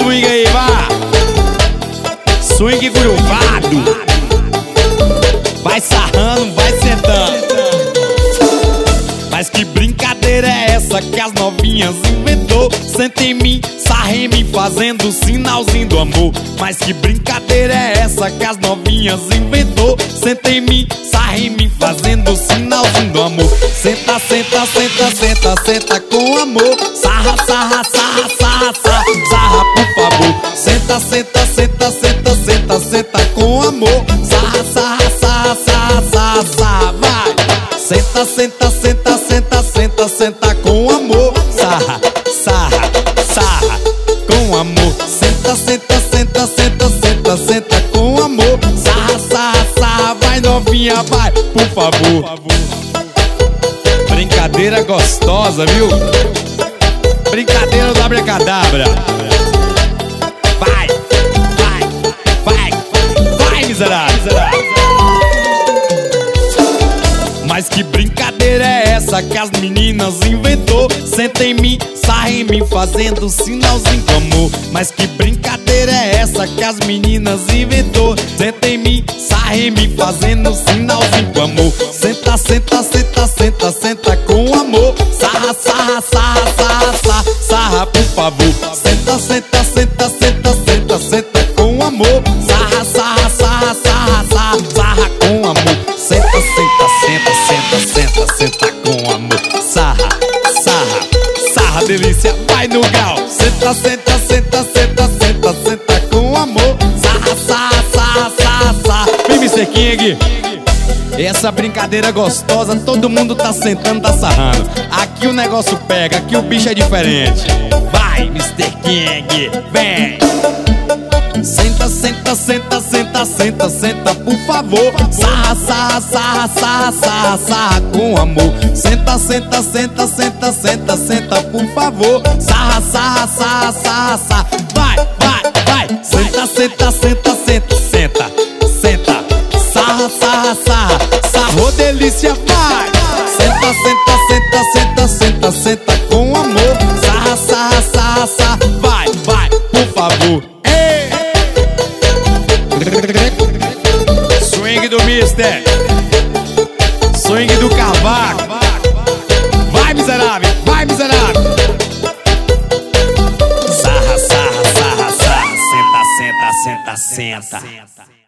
swing aí, vá. Swing gruvado. Vai sarrando, vai sentando. Mas que brincadeira é essa que as novinhas inventou? Senta em mim, sarra em mim, fazendo o sinalzinho do amor. Mas que brincadeira é essa que as novinhas inventou? Senta em mim, sarra em mim, fazendo o sinalzinho do amor. Senta, senta, senta, senta, senta com amor. Sarra, sarra, sarra, sarra, sarra, sarra, por favor. Senta, senta, senta, senta, senta, senta com amor. Sarra, sarra, sarra, sarra, sarra, sarra, vai. Senta, senta, senta, senta, senta, senta com amor. Sarra, sarra, sarra, com amor. Senta, senta, senta, senta, senta, senta com amor. Sarra, sarra, sarra, vai novinha, vai, por favor. Brincadeira gostosa, viu? Brincadeira do abracadabra. Vai, vai, vai, vai, miserável. Mas que brincadeira é essa que as meninas inventou? Senta em mim, sarra em mim, fazendo sinalzinho do amor. Mas que brincadeira é essa que as meninas inventou? Senta em mim, sarra em mim, fazendo sinalzinho do amor. Senta, senta, senta, senta, senta com amor. Sarra, sarra, sarra, sarra, sarra, sarra, por favor. Senta, senta, senta, senta, senta, senta com amor. Sarra, sarra, sarra, sarra, sarra, sarra com amor. Senta, senta, senta, senta, senta, senta com amor. Sarra, sarra, sarra, delícia, vai no grau. Senta, senta, senta, senta, senta, senta com amor. Sarra, sarra, sarra, sarra, sarra. Vem, Mr. King. Essa brincadeira gostosa, todo mundo tá sentando, tá sarrando. Aqui o negócio pega, aqui o bicho é diferente. Vai, Mr. King, vem. Senta, senta, senta, senta, senta, senta, por favor. Sarra, sarra, sarra, sarra, sarra, sarra com amor. Senta, senta, senta, senta, senta, senta, por favor. Sarra, sarra, sarra, sarra, sarra. Vai, vai, vai. Senta, senta, senta, senta, senta, senta. Sarra, sarra, sarra, sarra, delícia, vai. Senta, senta, senta, senta, senta, senta com amor. Sarra, sarra, sarra, sarra, vai, vai, por favor. Swing do Mister, swing do cavaco. Vai, miserável, vai, miserável. Sarra, sarra, sarra, sarra. Senta, senta, senta, senta.